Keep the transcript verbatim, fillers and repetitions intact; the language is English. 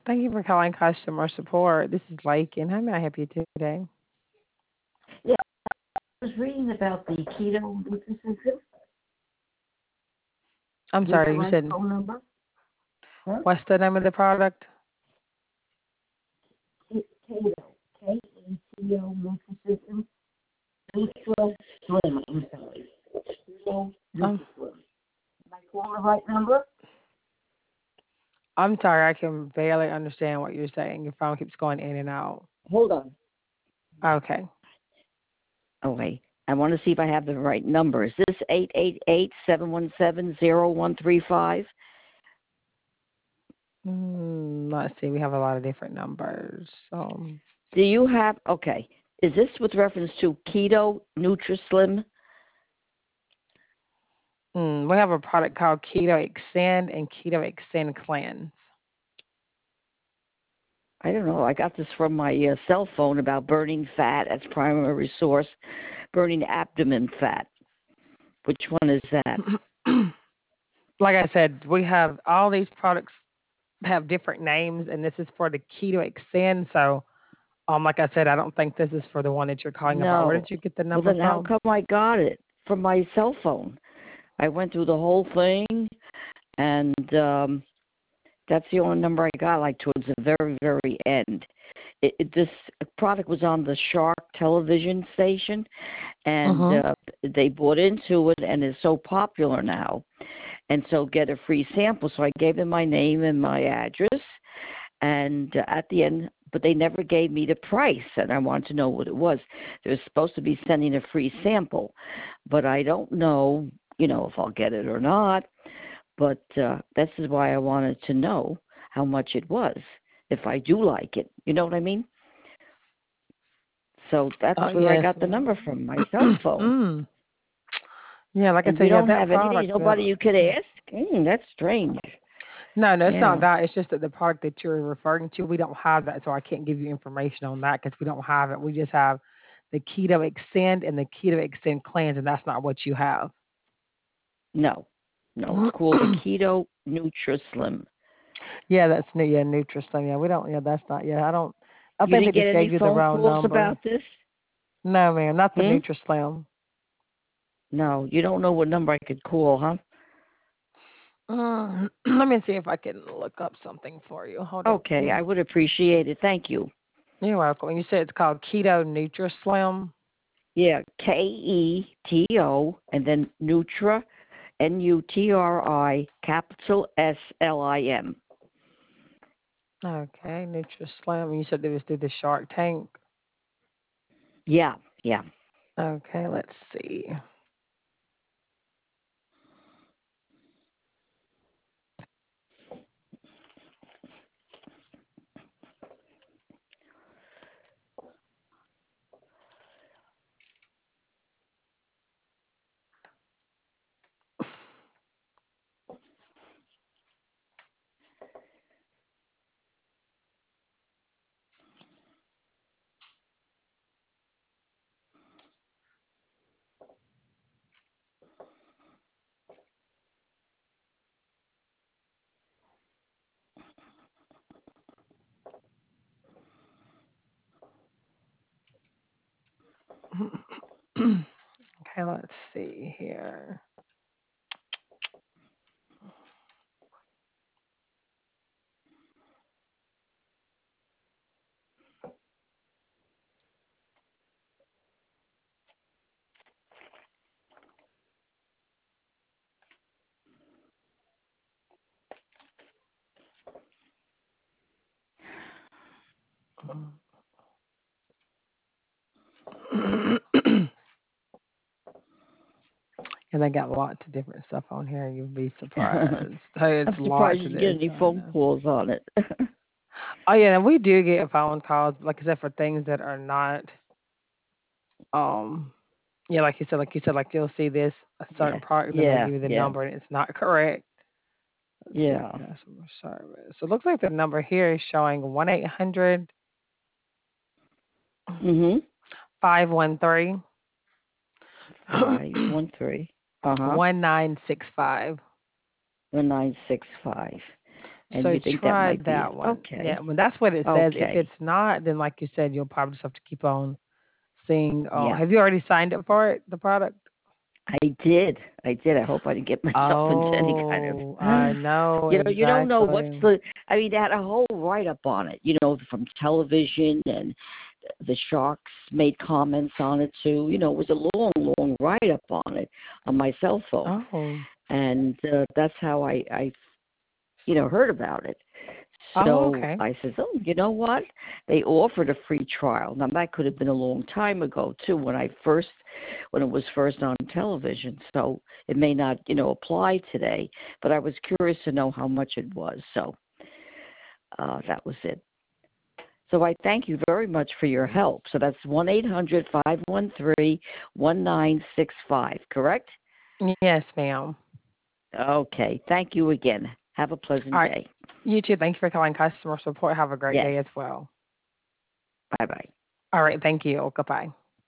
Thank you for calling customer support. This is Lake, and how may I help you today? Yeah, I was reading about the keto nutrition. I'm Is this the sorry, you right said phone number? Huh? what's the name of the product? K- Keto. K E T O Nutrition. Nutra Slim. I'm sorry. Keto Um, Nutra Slim. Am I calling the right number? I'm sorry, I can barely understand what you're saying. Your phone keeps going in and out. Hold on. Okay. Oh, wait. I want to see if I have the right number. Is this eight eight eight, seven one seven, zero one three five? Mm, let's see. We have a lot of different numbers. Um, Do you have, okay. Is this with reference to Keto Nutrislim? mm, we have a product called Keto Extend and Keto Extend Cleanse. I don't know. I got this from my uh, cell phone about burning fat as primary source, burning abdomen fat. Which one is that? Like I said, we have all these products have different names, and this is for the Keto Extend. So, um, like I said, I don't think this is for the one that you're calling about. Where No. did you get the Well, number then how from? come I got it from my cell phone? I went through the whole thing, and um, that's the only number I got, like towards the very, very end. It, it, this product was on the Shark television station, and Mm-hmm. uh, they bought into it, and it's so popular now. And so get a free sample. So I gave them my name and my address, and uh, at the end, but they never gave me the price, and I wanted to know what it was. They were supposed to be sending a free sample, but I don't know, you know, if I'll get it or not. But uh, this is why I wanted to know how much it was, if I do like it. You know what I mean? So that's Oh, where I yes, got the number ma'am. from, my cell phone. mm. Yeah, like I And you said, yeah, don't that have any, product. Uh, nobody you could ask? Mm, that's strange. no, no, it's not Yeah. that. It's just that the product that you're referring to, we don't have that, so I can't give you information on that because we don't have it. We just have the Keto Extend and the Keto Extend Cleanse, and that's not what you have. No. No, it's called the Keto Nutrislim. Yeah, that's new. Yeah, Nutrislim. Yeah, we don't. Yeah, that's not. Yeah, I don't. I You think they didn't get just any gave you the phone wrong calls number. about this? No, ma'am, not the Hmm? Nutrislim. No, you don't know what number I could call, huh? Mm, let me see if I can look up something for you. Hold on, Okay, please. I would appreciate it. Thank you. You're welcome. You said it's called Keto Nutrislim. Yeah, K E T O and then Nutra, N U T R I, capital S L I M. Okay, Nutrislim. You said it was through the Shark Tank. Yeah, yeah. Okay, let's see. Okay, let's see here. And I got lots of different stuff on here. You'd be surprised. Hey, it's I'm surprised lots you of didn't get this. any I phone know. calls on it. Oh yeah, and we do get phone calls, like I said, for things that are not um yeah, like you said, like you said, like you'll see this a certain Yeah, product, then they yeah, give you the yeah, number and it's not correct. Let's see, yeah. customer service. So it looks like the number here is showing one eight hundred Mhm. five one three Five one three. Uh huh. one nine six five. One nine six five. And So you think that try might be that it. one. Yeah, Okay. well, that's what it says. If Okay. it's not, then like you said, you'll probably just have to keep on seeing. Oh, Yeah. have you already signed up for it, the product? I did. I did. I hope I didn't get myself into any kind of Oh, I know you know, you don't know what's exactly. the I mean, they had a whole write up on it, you know, from television, and the Sharks made comments on it too. You know, it was a long, long write up on it on my cell phone. Oh, And uh, that's how I, I, you know, heard about it. oh, So okay. I says, oh, you know what? They offered a free trial. Now that could have been a long time ago too, when I first, when it was first on television. So it may not, you know, apply today. But I was curious to know how much it was. So uh, that was it. So I thank you very much for your help. So that's one eight hundred five one three one nine six five, correct? Yes, ma'am. Okay. Thank you again. Have a All pleasant right. day. You too. Thank you for calling customer support. Have a great Yes. day as well. Bye bye. All right. Thank you. Goodbye.